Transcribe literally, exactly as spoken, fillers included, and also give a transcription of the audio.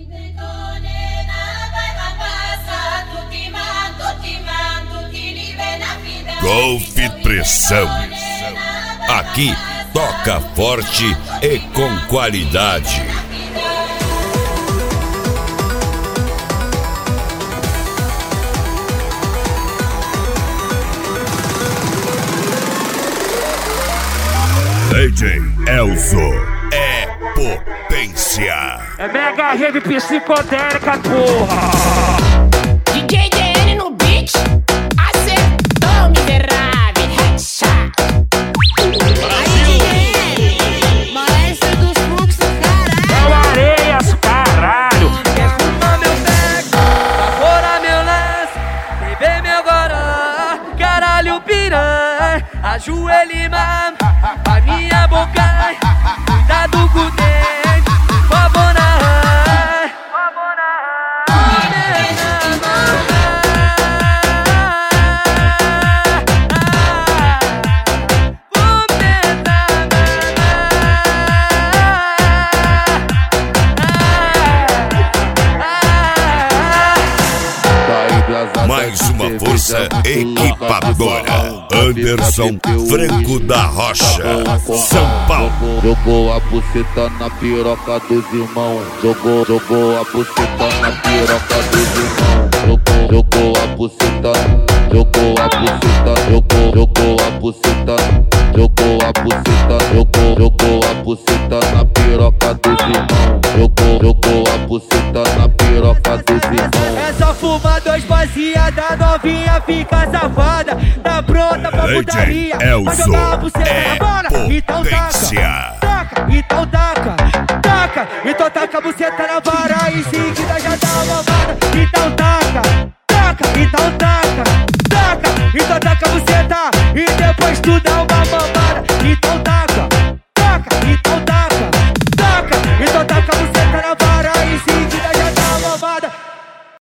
Golf Pressão. Aqui toca forte e com qualidade. D J Elzo é potência. É mega rave psicodélica, porra. D J D N no beat, acertou miserável, headshot. Aí D N, maestro dos fluxos, caralho. É o Areias, caralho. Quer fumar meu beck, favorar meu lance, beber meu goró, caralho piranha, ajoelhe, mano, a minha boca, cuidado com o dente, favor na Mais uma força equipadora. Anderson Franco da Rocha, São Paulo. Jogou a buceta na piroca dos irmãos. Jogou, jogou a buceta na piroca dos irmãos. Jogou, jogou a buceta, jogou a buceta, jogou, jogou a buceta, jogou a buceta, jogou, jogou a buceta na piroca dos irmãos. Jogou, jogou a buceta na piroca dos irmãos. É só fumar dois baseada, novinha fica safada. Tá pronta pra putaria, pra jogar a buceta na bola. Então taca, taca, então taca, taca. Então taca a buceta na vara, em seguida já dá uma mamada. Então taca, taca, então taca, taca. Então taca a buceta e depois tu dá uma mão.